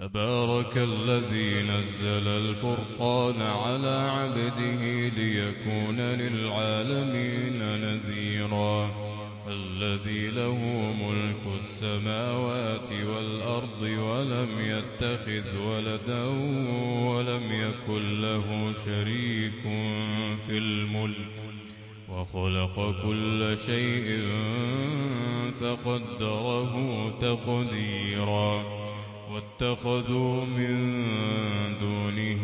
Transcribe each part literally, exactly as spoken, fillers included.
تبارك الذي نزل الفرقان على عبده ليكون للعالمين نذيرا الذي له ملك السماوات والأرض ولم يتخذ ولدا ولم يكن له شريك في الملك وخلق كل شيء فقدره تقديرا واتخذوا من دونه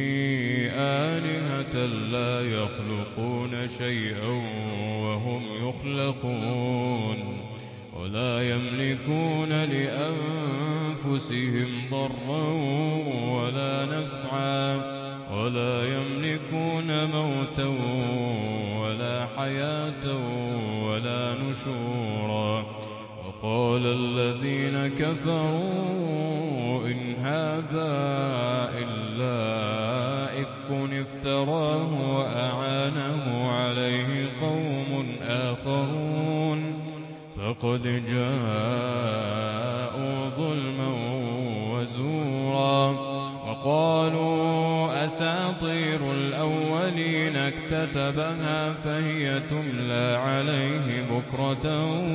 آلهة لا يخلقون شيئا وهم يخلقون ولا يملكون لأنفسهم ضرا ولا نفعا ولا يملكون موتا ولا حياة ولا نشورا وقال الذين كفروا إن هذا إلا إفك افتراه وأعانه عليه قوم آخرون فقد جاءوا ظلما وزورا وقالوا أساطير الأولين اكتتبها فهي تملى عليه بكرة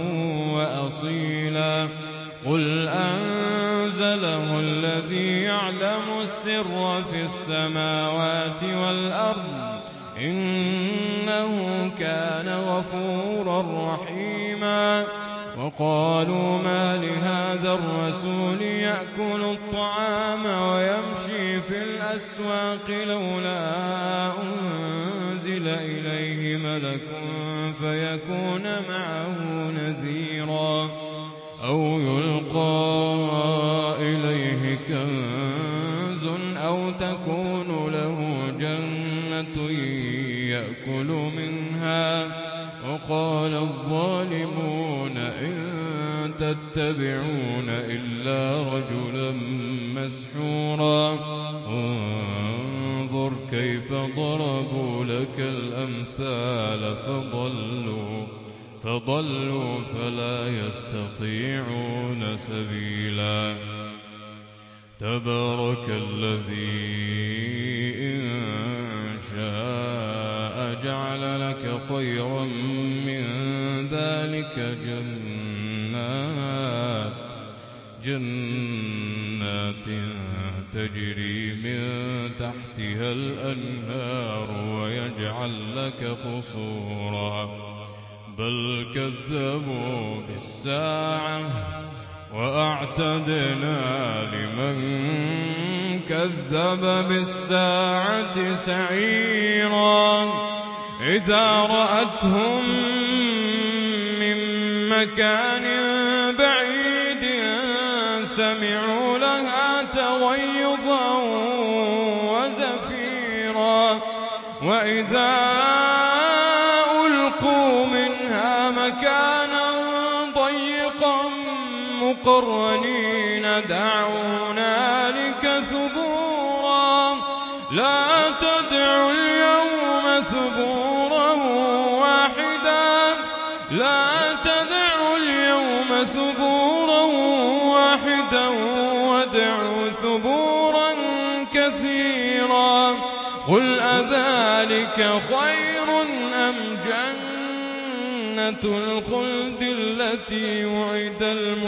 وأصيلا قل أنزله الذي يعلم السر في السماوات والأرض إنه كان غفورا رحيما وقالوا ما لهذا الرسول يأكل الطعام ويمشي في الأسواق لولا أنزل إليه ملك فيكون معه نذيرا أو يلقى إليه كنز أو تكون له جنة يأكل منها وقال الظالمون إن تتبعون إلا رجلا مسحورا انظر كيف ضربوا لك الأمثال فضلوا فضلوا فلا يستطيعون سبيلا تبارك الذي إن شاء جعل لك خيرا من ذلك جنات جنات تجري من تحتها الأنهار ويجعل لك قصورا بل كذبوا بالساعة وأعتدنا لمن كذب بالساعة سعيرا إذا رأتهم من مكان بعيد سمعوا لها تغيظا وزفيرا وإذا ألقوا منها مكانا ضيقا مقرنين دعوا هنالك ثبورا لا تدعوا اليوم ثبورا واحدا لا تدعوا اليوم ثبورا واحدا وادعوا ثبورا كثيرا قل أذلك خير أم جنة الخلد التي وعد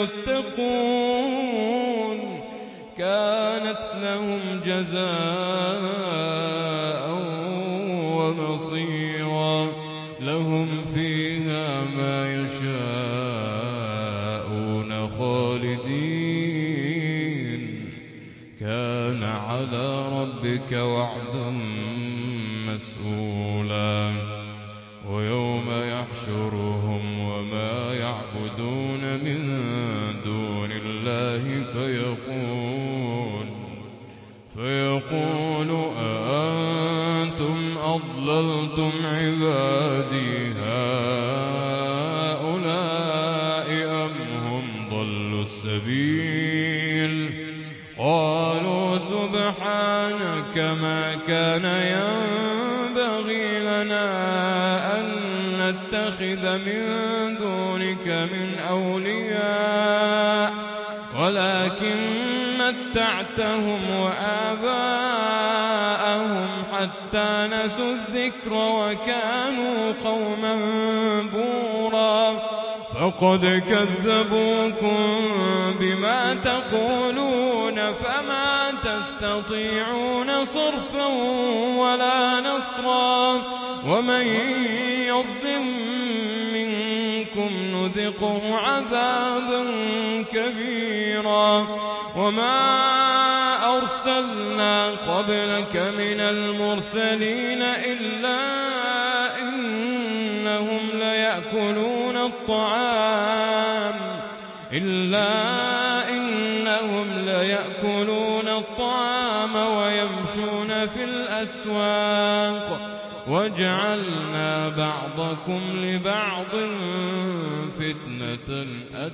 المتقون كانت لهم جزاء ومصيرا لهم فيها ما يشاءون خالدين كان على ربك وعدا مسئولا ويوم يحشرهم وما يعبدون من دون الله فيقول فيقول أأنتم أضللتم عبادي هؤلاء أم هم ضلوا السبيل قالوا سبحانك ما كان ينبغي لنا أن نتخذ من دونك من أولياء ولكن متعتهم وآباءهم حتى نسوا الذكر وكانوا قوما بورا فقد كذبوكم بما تقولون فما تستطيعون صرفا ولا نصرا ومن يظلم منكم نذقه عذابا كبيرا وما أرسلنا قبلك من المرسلين إلا إنهم ليأكلون الطعام إلا إنهم ليأكلون الطعام ويمشون في الأسواق وجعلنا بعضكم لبعض فتنة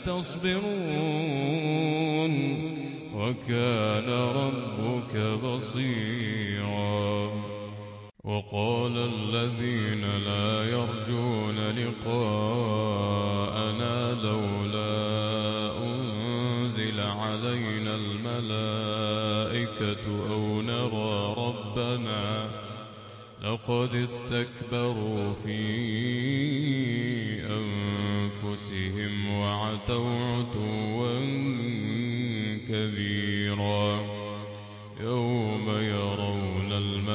أتصبرون وكان ربك بصيرا وقال الذين لا يرجون لقاءنا لولا أنزل علينا الملائكة أو نرى ربنا لقد استكبروا في أنفسهم وعتوا عتوا كبيرا يوم يرون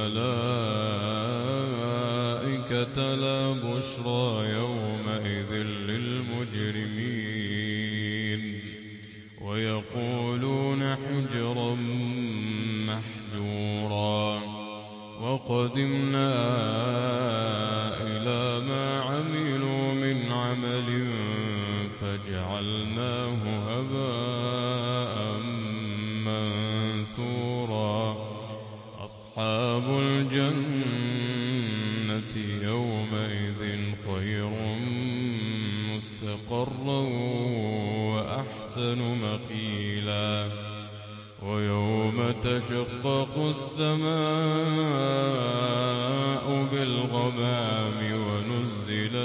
الملائكة لا بشرى يومئذ للمجرمين ويقولون حجرا محجورا وقدمنا إلى ما عملوا من عمل فجعلناه هباء منثورا أصحاب الجنة يومئذ خير مستقرا وأحسن مقيلا ويوم تشقق السماء بالغمام ونزل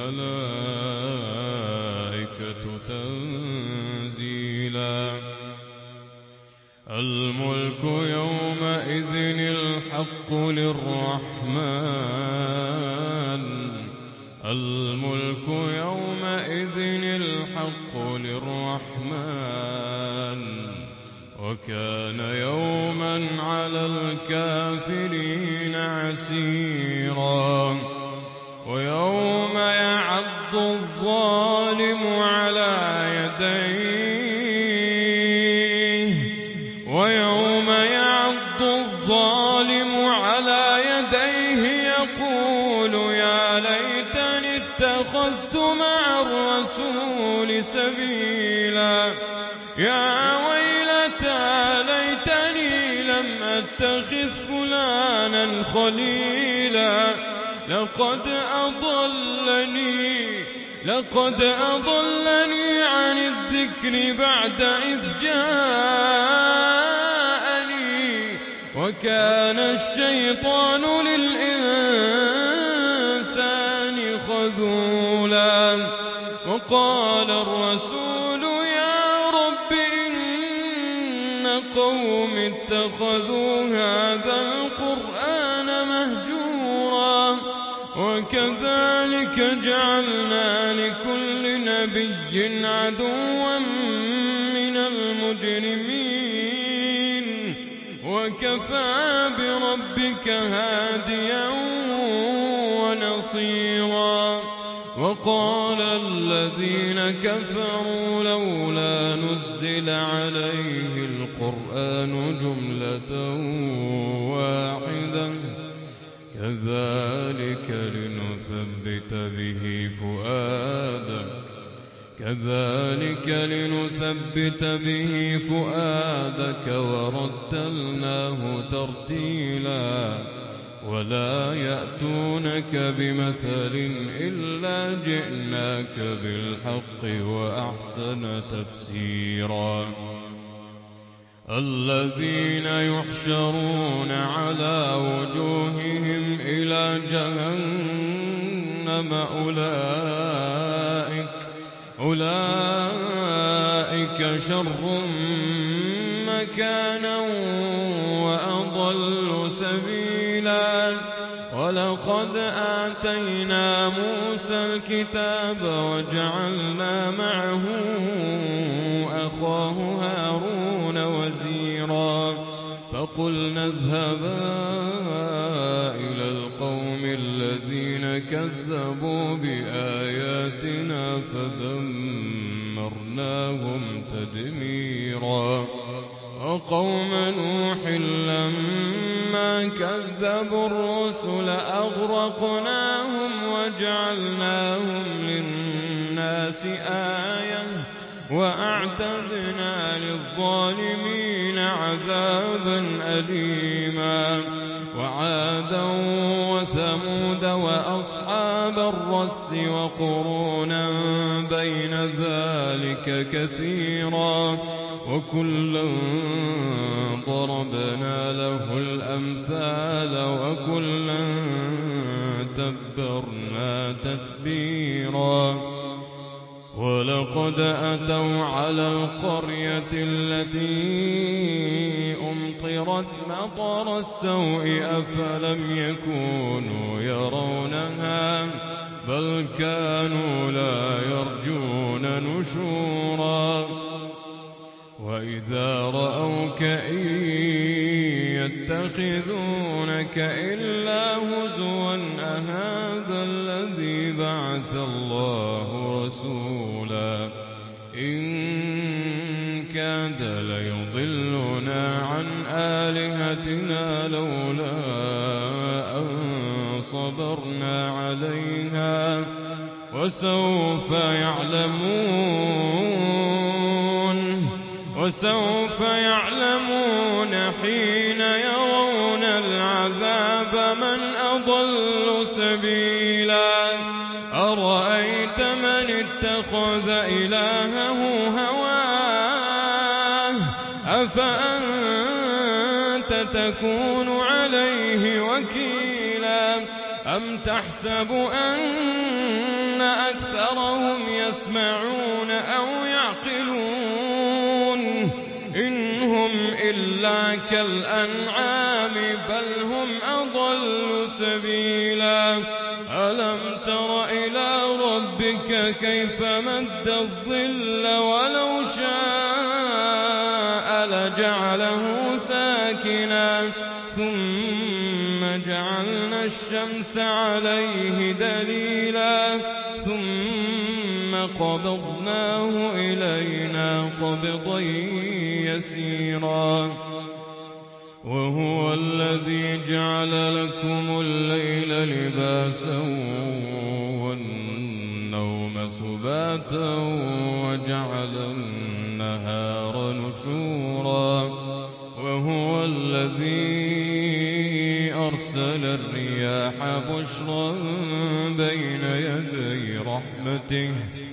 الملائكة تنزيلا الملك يومئذ الحق للرحمن الملك يومئذ الحق للرحمن وكان يوما على الكافرين عسيرا ويوم يعض الظالم على يديه ويوم يعض الظالم على يديه يقول يا ليتني اتخذت مع الرسول سبيلا يا ليتني لم أتخذ فلانا خليلا لقد أضلني لقد أضلني عن الذكر بعد إذ جاءني وكان الشيطان للإنسان خذولا وقال الرسول يا رب قوم اتخذوا هذا القرآن مهجورا وكذلك جعلنا لكل نبي عدوا من المجرمين وكفى بربك هاديا ونصيرا وقال الذين كفروا لولا نزل عليه القرآن جملة واحدة كذلك لنثبت به فؤادك كذلك لنثبت به فؤادك ورتلناه ترتيلا ولا يأتونك بمثل إلا جئناك بالحق وأحسن تفسيرا الذين يحشرون على وجوههم إلى جهنم أولئك أولئك شر مكانا وأضل سبيلا ولقد آتينا موسى الكتاب وجعلنا معه أخاه هارون وزيرا فقلنا اذهبا إلى القوم الذين كذبوا بآياتنا فدمرناهم تدميرا وقوم نوح لما كذبوا الرسل أغرقناهم وجعلناهم للناس آية وأعتدنا للظالمين عذابا أليما وعادا وثمود وأصحاب الرس وقرونا بين ذلك كثيرا وكلا ضربنا له الأمثال وكلا تبرنا تتبيرا ولقد أتوا على القرية التي أمطرت مطر السوء أفلم يكونوا يرونها بل كانوا لا يرجون نشورا وإذا رأوك إن يتخذونك إلا هزوا أهذا الذي بعث الله رسولا إن كاد ليضلنا عن آلهتنا لولا أن صبرنا عليها وسوف يعلمون وسوف يعلمون حين يرون العذاب من أضل سبيلا أرأيت من اتخذ إلهه هواه أفأنت تكون عليه وكيلا أم تحسب أن أكثرهم يسمعون أو يعقلون إن هم إلا كالأنعام بل هم أضل سبيلا ألم تر إلى ربك كيف مد الظل ولو شاء لجعله ساكنا ثم جعلنا الشمس عليه دليلا ثم قبضناه إلينا قبضا يسيرا وهو الذي جعل لكم الليل لباسا والنوم سباتا وجعل النهار نشورا وهو الذي أرسل الرياح بشرا بين يدي رحمته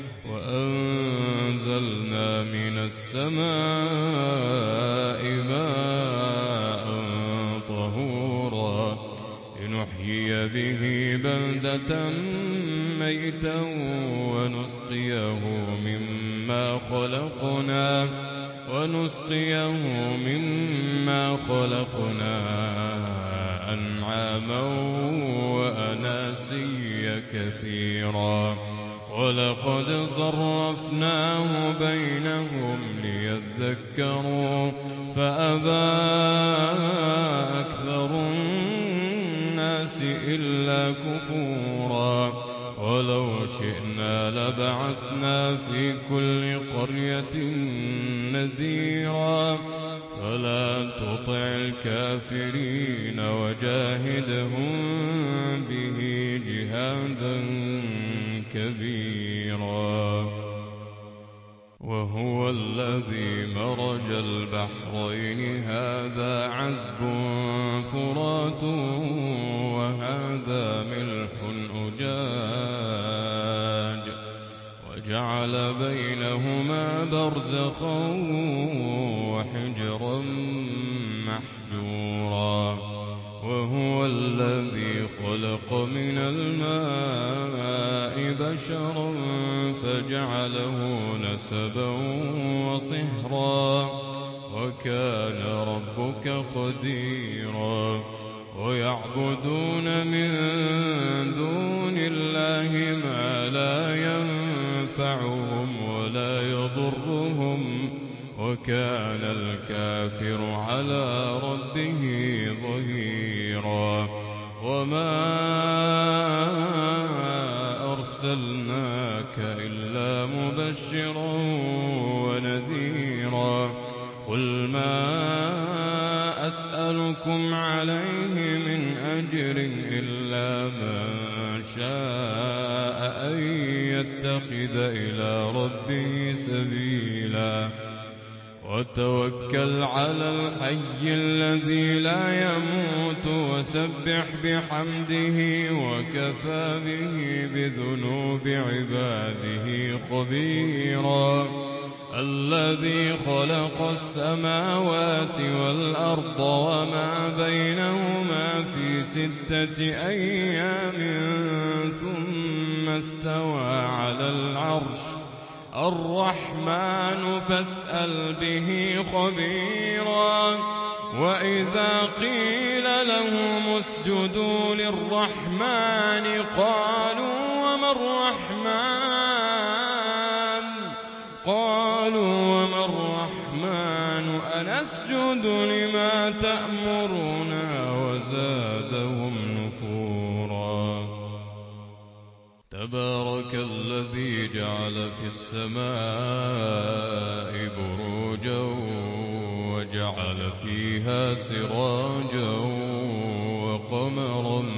وأنزلنا من السماء ماء طهورا لنحيي به بلدة ميتا ونسقيه مما خلقنا ونسقيه مما خلقنا أنعاما وأناسيا كثيرا ولقد صرفناه بينهم ليذكروا فأبى أكثر الناس إلا كفورا ولو شئنا لبعثنا في كل قرية نذيرا فلا تطع الكافرين وجاهدهم به جهادا كبيرا وهو الذي مرج البحرين هذا عذب فرات وهذا ملح أجاج وجعل بينهما برزخا وحجرا محجورا وهو الذي خلق من الماء بشرا فجعله نسبا وصهرا وكان ربك قديرا ويعبدون من دون الله ما لا ينفعهم ولا يضرهم وكان الكافر على ربه ظهيرا وما أرسلناك إلا مبشرا ونذيرا قل ما أسألكم عليه من أجر إلا من شاء أن يتخذ إلى ربه سبيلا وتوكل على الحي الذي لا يموت وسبح بحمده وكفى به بذنوب عباده خبيرا الذي خلق السماوات والأرض وما بينهما في ستة أيام ثم استوى على العرش الرحمن فاسأل به خبيرا وإذا قيل لهم اسجدوا للرحمن قالوا وما الرحمن قالوا وما الرحمن أنسجد لما تأمرنا وزادهم نفورا تبارك الذي جعل في السماء بروجا وجعل فيها سراجا وقمرا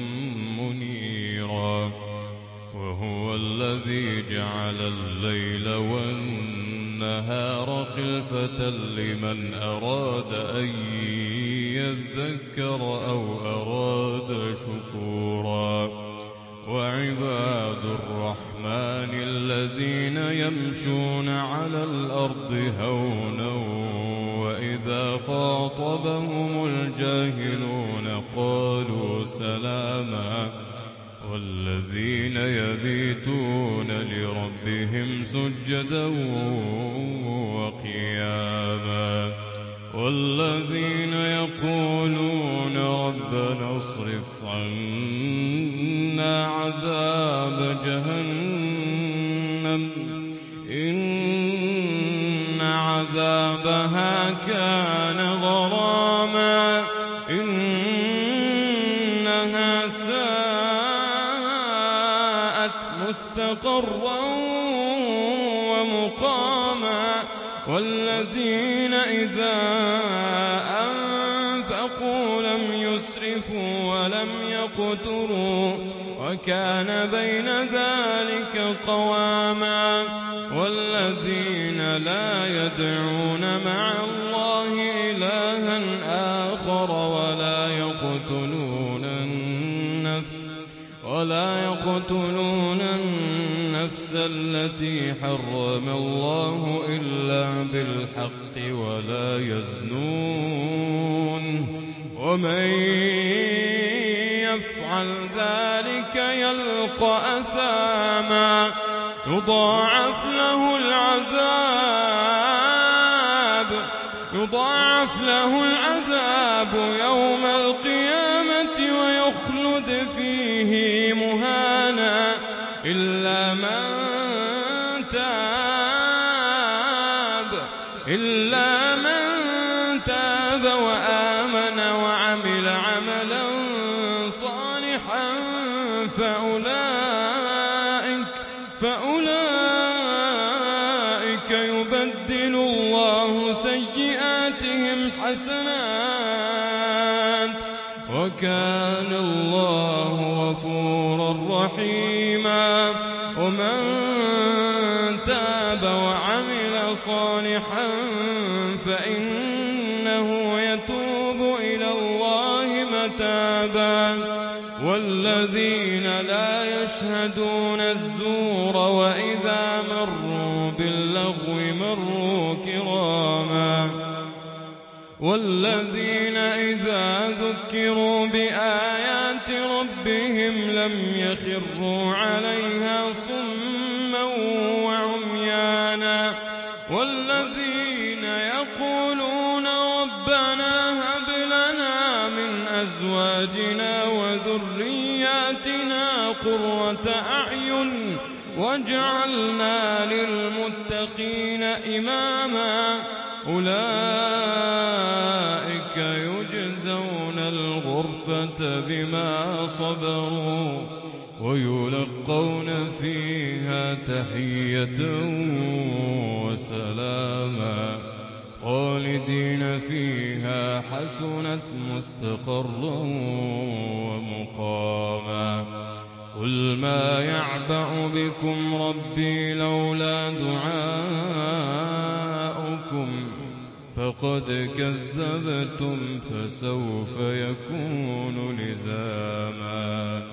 منيرا وهو الذي جعل الليل والنهار خلفة لمن أراد أن يذكر أو أراد شكورا وعباد الرحمن الذين يمشون على الأرض هونا وإذا خاطبهم الجاهلون قالوا سلاما والذين يبيتون لربهم سجدا وقياما والذين يقولون ربنا اصرف عنا عذاب جهنم إن عذابها كان غراما إنها ساءت مستقرا ومقاما والذين إذا أنفقوا لم يسرفوا ولم يقتروا وكان بين ذلك قواما والذين لا يدعون مع الله إلها آخر ولا يقتلون النفس ولا يقتلون النفس التي حرم الله إلا بالحق ولا يزنون ومن يفعل ذلك يلقى أثاما يضاعف له العذاب يضاعف له العذاب يوم القيامة ويخلد فيه مهانا إلا من تاب إلا من تاب وآمن وعمل عملا صالحا فأولئك فأولئك يبدل الله سيئاتهم حسنات وكان الله غفورا رحيما ومن تاب وعمل صالحا فإنه يتوب إلى الله متابا والذين لا يشهدون الزور وإذا مروا باللغو مروا كراما والذين إذا ذكروا بآيات ربهم لم يخروا عليها صما وعميانا والذين يقولون ربنا أزواجنا وذرياتنا قرة أعين واجعلنا للمتقين إماما أولئك يجزون الغرفة بما صبروا ويلقون فيها تحية وسلاما خالدين فيها حسنت مستقرا ومقاما قل ما يعبأ بكم ربي لولا دعاؤكم فقد كذبتم فسوف يكون لزاما